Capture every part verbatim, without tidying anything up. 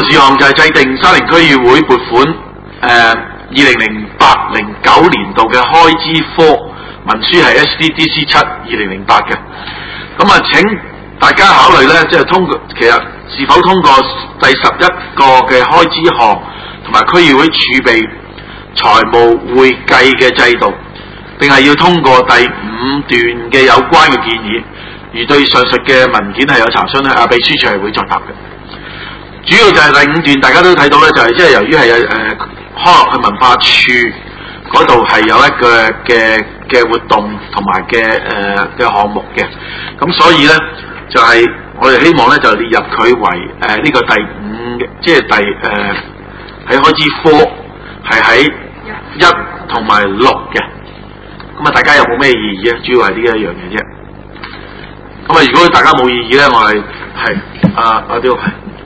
事項就係制定沙田區議會撥款誒二零零八零九年度嘅開支科文書係 S D D C 七二零零八嘅。咁啊，請大家考慮咧，即係通過其實是否通過第十一個嘅開支項同埋區議會儲備財務會計嘅制度，定係要通過第五段嘅有關嘅建議。而對上述嘅文件係有查詢咧，啊秘書處係會作答嘅。主要就係第五段，大家都睇到咧，就係即係由於係誒康樂及文化處嗰度係有一個嘅嘅活動同埋嘅誒嘅項目嘅，咁所以咧就係、是、我哋希望咧就列入佢為誒呢、呃這個第五嘅，即係第誒喺開支科係喺一同埋六嘅。咁啊，大家有冇咩異議咧？主要係呢一樣嘢啫。咁啊，如果大家冇異議咧，我係係啊阿刁係。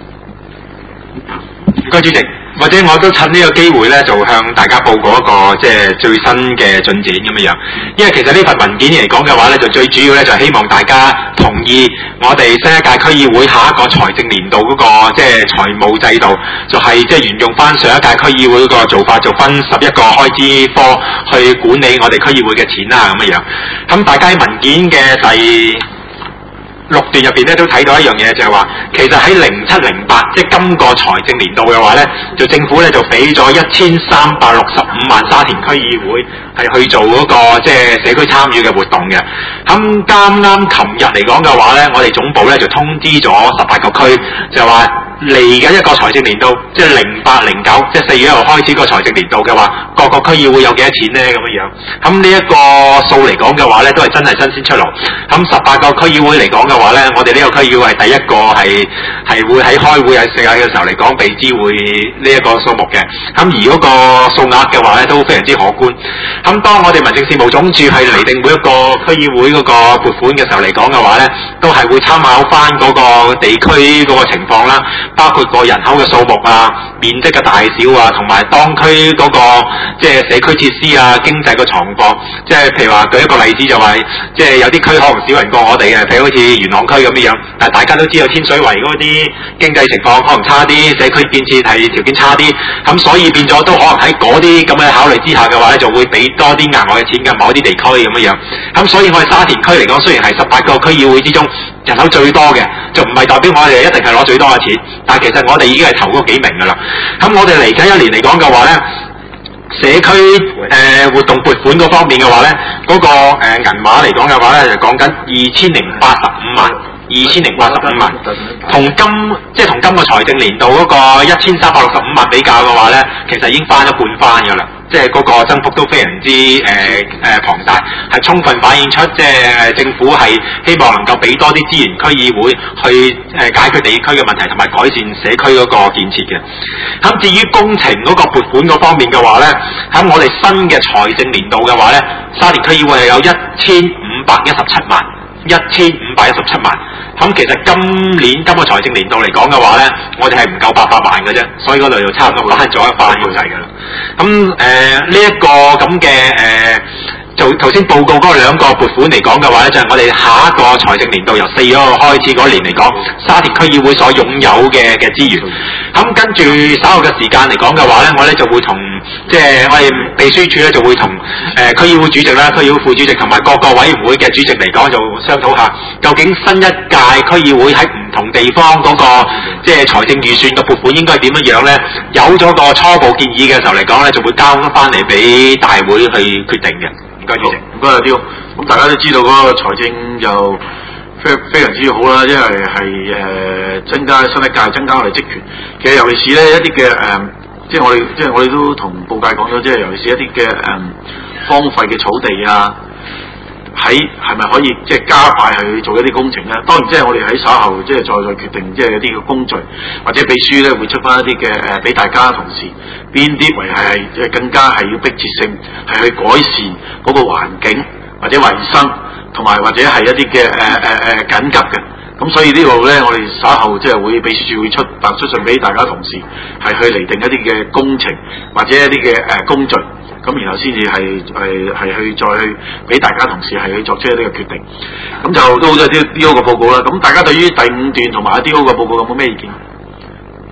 唔該主席，或者我都趁呢個機會咧，就向大家報告一個即係最新嘅進展咁樣樣。因為其實呢份文件嚟講嘅話咧，就最主要咧就希望大家同意我哋新一屆區議會下一個財政年度嗰個即係財務制度，就係即係沿用翻上一屆區議會嗰個做法，就分十一個開支科去管理我哋區議會嘅錢啦咁樣樣。咁大家喺文件嘅第六段入邊咧都睇到一樣嘢，就係話其實喺零七零八即係今個財政年度嘅話咧，就政府咧就俾咗一千三百六十五萬沙田區議會係去做嗰個即係社區參與嘅活動嘅。咁啱啱琴日嚟講嘅話咧，我哋總部咧就通知咗十八個區，就話嚟緊一個財政年度，即係零八零九，即係四月一號開始個財政年度嘅話，各個區議會有幾多錢咧咁樣樣。咁呢一個數嚟講嘅話咧，都係真係新鮮出爐。咁十八個區議會嚟講嘅話咧，我哋呢個區議會係第一個係係會喺開會喺食下嘅時候嚟講被知會呢一個數目嘅。咁而嗰個數額嘅話咧，都非常之可觀。咁當我哋民政事務總署係釐定每一個區議會嗰個撥款嘅時候嚟講嘅話咧，都係會參考翻嗰個地區嗰個情況啦。包括個人口嘅數目啊、面積嘅大小啊，同埋當區嗰、那個即係社區設施啊、經濟嘅狀況。即係譬如話舉一個例子就係、是，即係有啲區可能少人過我哋嘅，譬如好似元朗區咁樣樣。但係大家都知道天水圍嗰啲經濟情況可能差啲，社區建設係條件差啲，咁所以變咗都可能喺嗰啲咁嘅考慮之下嘅話咧，就會俾多啲額外嘅錢嘅某一啲地區咁樣樣。咁所以我哋沙田區嚟講，雖然係十八個區議會之中人口最多嘅，就唔係代表我哋一定係攞最多嘅錢。但係其實我哋已經係頭嗰幾名㗎啦。咁我哋嚟緊一年嚟講嘅話咧，社區誒、呃、活動撥款嗰方面嘅話咧，嗰、那個誒、呃、銀碼嚟講嘅話咧，就講緊二千零八十五萬，二千零八十五萬，同今即係同今個財政年度嗰個一千三百六十五萬比較嘅話咧，其實已經翻咗半番㗎啦。即係嗰個增幅都非常之誒誒龐大，係充分反映出即係政府係希望能夠俾多啲資源區議會去誒、呃、解決地區嘅問題，同埋改善社區嗰個建設嘅。咁至於工程嗰個撥款嗰方面嘅話咧，喺我哋新嘅財政年度嘅話咧，沙田區議會係有一千五百一十七萬，一千五百一十七萬。咁其實今年今個財政年度嚟講嘅話咧，我哋係唔夠八百萬嘅啫，所以嗰度就差唔多翻咗一番要滯㗎啦。咁誒呢一個咁嘅誒，就頭先報告嗰兩個撥款嚟講嘅話咧，就係、是、我哋下一個財政年度由四月嗰個開始嗰年嚟講，沙田區議會所擁有嘅嘅資源。咁跟住稍後嘅時間嚟講嘅話咧，我咧就會同即係我哋秘書處咧就會同誒、呃、區議會主席啦、區議會副主席同埋各個委員會嘅主席嚟講，就商討下究竟新一屆區議會喺唔同地方嗰、那個即係財政預算嘅撥款應該點樣樣咧？有咗個初步建議嘅時候嚟講咧，就會交翻嚟俾大會去決定嘅。唔該主席， 唔該阿刁。咁大家都知道嗰個財政就非非常之好啦，因為係誒、呃、增加新一屆增加我哋職權。其實尤其是咧一啲嘅誒，即係我哋即係我哋都同報界講咗，即係尤其是一啲嘅誒荒廢嘅草地啊。喺係咪可以即係加快去做一啲工程咧？當然即係我哋喺稍後即係再再決定即係一啲嘅工序，或者秘書咧會出翻一啲嘅誒俾大家同事邊啲為係即係更加係要迫切性係去改善嗰個環境或者衞生，同埋或者係一啲嘅誒誒誒緊急嘅。咁所以呢度咧，我哋稍後即係會秘書處會出發出信俾大家同事，係去釐定一啲嘅工程或者一啲嘅誒工序。咁然後先至係係係去再去俾大家同事係去作出一啲嘅決定，咁就都好多啲 D O 嘅報告啦。咁大家對於第五段同埋 D O 嘅報告有冇咩意見？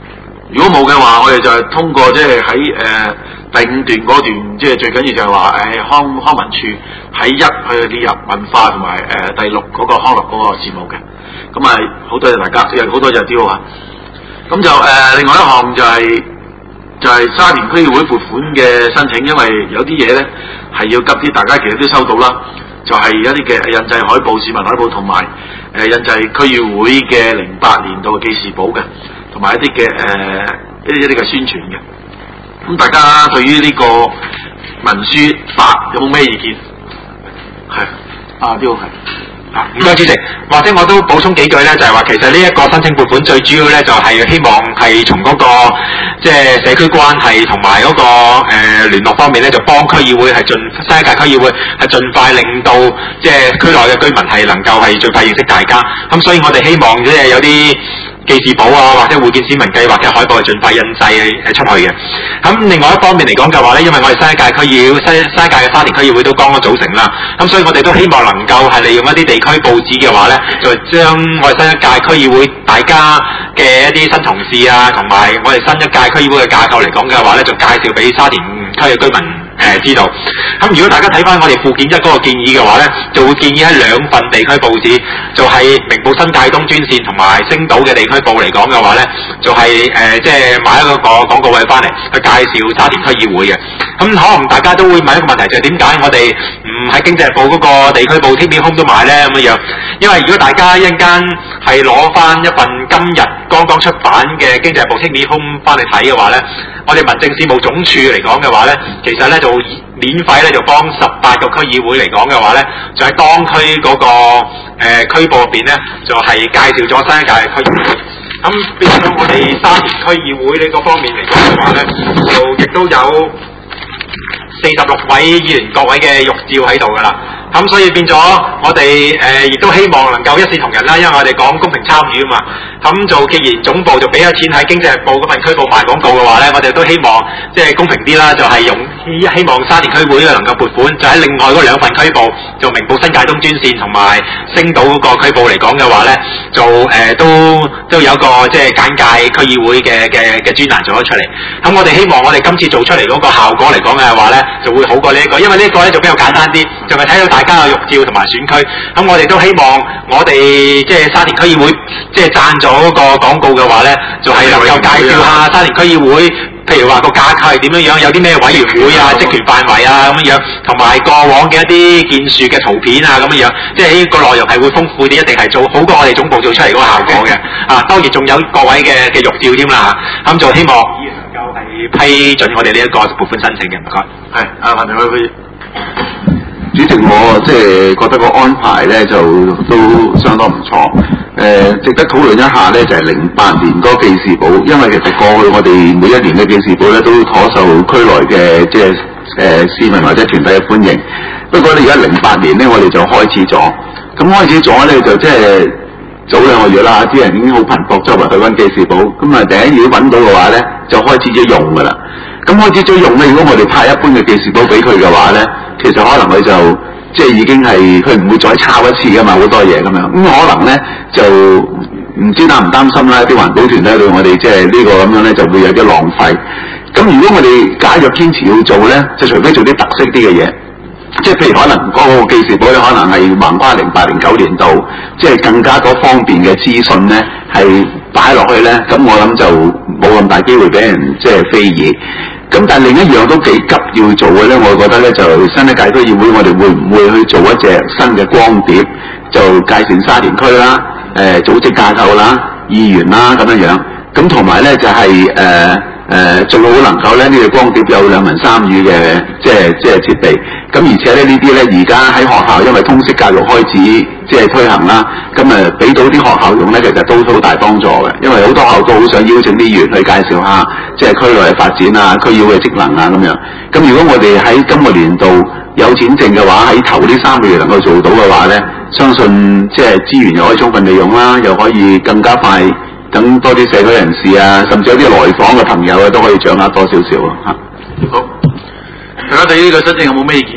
如果冇嘅話，我哋就係通過即係喺誒第五段嗰段，即係最緊要就係話誒康康文署喺一去列入文化同埋誒第六嗰個康樂嗰個事務嘅。咁啊，好多謝大家，即係好多謝刁啊。咁就誒、呃、另外一項就係、是、就係、是、沙田區議會撥款嘅申請，因為有啲嘢咧係要急啲，大家其實都收到啦。就係、是、一啲嘅印製海報、市民海報同埋誒印製區議會嘅零八年度嘅記事簿嘅，同埋一啲嘅誒一啲一啲嘅宣傳嘅。咁大家對於呢個文書八有冇咩意見？係啊，刁係。 唔該主席，或者我都補充幾句咧，就係話其實呢一個申請撥款最主要咧就係希望係從嗰個即係社區關係同埋嗰個誒聯絡方面咧，就幫區議會係盡新一屆區議會係盡快令到即係區內嘅居民係能夠係最快認識大家。咁所以我哋希望即係有啲記事簿啊，或者會見市民計劃嘅海報係盡快印製出去嘅。咁另外一方面嚟講嘅話咧，因為我哋新一屆區議會、新新一屆嘅沙田區議會都剛剛組成啦，咁所以我哋都希望能夠係利用一啲地區報紙嘅話咧，就將我哋新一屆區議會大家嘅一啲新同事啊，同埋我哋新一屆區議會嘅架構嚟講嘅話咧，就介紹俾沙田區嘅居民誒、呃、知道。咁如果大家睇翻我哋附件一嗰個建議嘅話咧，就會建議喺兩份地區報紙，就係、是、明報新界東專線同埋星島嘅地區報嚟講嘅話咧，就係、是、誒、呃、即係買一個個廣告位翻嚟去介紹沙田區議會嘅。咁可能大家都會問一個問題，就係點解我哋唔喺經濟日報嗰個地區報 Take Me Home 都買咧咁樣？因為如果大家一陣間係攞翻一份今日剛剛出版嘅經濟日報 Take Me Home 翻嚟睇嘅話咧，我哋民政事務總署嚟講嘅話咧，其實咧就免費咧就幫十八個區議會嚟講嘅話咧，就喺當區嗰、那個誒、呃、區報入邊咧，就係、是、介紹咗新一屆嘅區議會。咁變咗我哋沙田區議會呢個方面嚟講嘅話咧，就亦都有四十六位議員各位嘅玉照喺度㗎啦。咁所以變咗我哋誒亦都希望能夠一視同仁啦，因為我哋講公平參與啊嘛。咁就既然總部就俾咗錢喺經濟日報嗰份區報賣廣告嘅話咧，我哋都希望即係公平啲啦，就係、是、用希望沙田區會能夠撥款，就喺另外嗰兩份區報，就明報新界東專線同埋星島嗰個區報嚟講嘅話咧，就誒、呃、都都有一個即係簡介區議會嘅嘅嘅專欄做咗出嚟。咁我哋希望我哋今次做出嚟嗰個效果嚟講嘅話咧，就會好過呢、這、一個，因為呢一個咧就比較簡單啲，就係睇到大家嘅玉照同埋選區。咁我哋都希望我哋即係沙田區議會即係贊助嗰個廣告嘅話咧，就係、是、能夠介紹下沙田區議會，譬如話個架構係點樣樣，有啲咩委員會啊、職權範圍啊咁樣樣，同埋過往嘅一啲建樹嘅圖片啊咁樣樣，即係呢個內容係會豐富啲，一定係做好過我哋總部做出嚟嗰個效果嘅。啊，當然仲有各位嘅嘅玉照添啦嚇，咁就希望議員能夠係批准我哋呢一個撥款申請嘅，唔該。係，啊，范明輝。 主席，我即係覺得個安排咧就都相當唔錯。誒、呃，值得討論一下咧，就係零八年嗰個記事簿，因為其實過去我哋每一年嘅記事簿咧都頗受區內嘅即係誒市民或者團體嘅歡迎。不過咧，而家零八年咧，我哋就開始咗。咁開始咗咧，就即係早兩個月啦，啲人已經好頻撲周圍去揾記事簿。咁啊，第一如果揾到嘅話咧，就開始咗用㗎啦。咁開始咗用咧，如果我哋派一般嘅記事簿俾佢嘅話咧，其實可能佢就即係已經係佢唔會再抄一次㗎嘛，好多嘢咁樣。咁可能咧就唔知擔唔擔心啦，啲環保團體對我哋即係呢個咁樣咧就會有啲浪費。咁如果我哋假若堅持要做咧，就除非做啲特色啲嘅嘢，即係譬如可能嗰個記事簿咧，可能係橫跨零八零九年度，即係更加多方便嘅資訊咧，係擺落去咧，咁我諗就冇咁大機會俾人即係非議。咁但係另一樣都幾急要做嘅咧，我覺得咧就新一屆區議會，我哋會唔會去做一隻新嘅光碟，就介紹沙田區啦、誒、呃、組織架構啦、議員啦咁樣樣。咁同埋咧就係誒誒最好能夠咧呢、這個光碟有兩文三語嘅即係即係設備。咁而且咧呢啲咧而家喺學校因為通識教育開始即係推行啦，咁誒俾到啲學校用咧，其實都好大幫助嘅。因為好多學校都好想邀請啲議員去介紹下即係區內嘅發展啊、區議會嘅職能啊咁樣。咁如果我哋喺今個年度有錢剩嘅話，喺頭呢三個月能夠做到嘅話咧，相信即係資源又可以充分利用啦，又可以更加快等多啲社區人士啊，甚至有啲來訪嘅朋友啊都可以掌握多少少啊嚇。 好，大家對呢個申請有冇咩意見？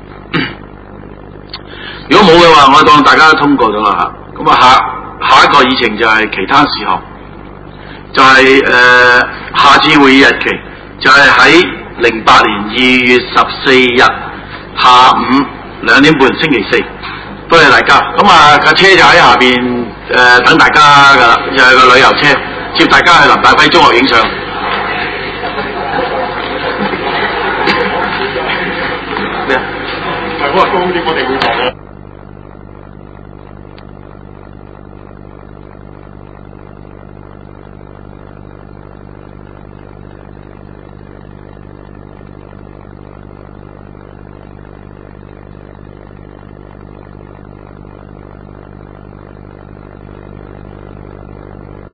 如果冇嘅話，我當大家都通過咗啦嚇。咁啊下下一個議程就係其他事項。 就係、是、誒、呃、下次會議日期就係喺零八年二月十四日下午兩點半星期四。多謝大家。咁啊架車就喺下邊誒、呃、等大家㗎啦，就係、是、個旅遊車接大家去林大輝中學影相。咩啊？唔係我話高啲，我哋會講。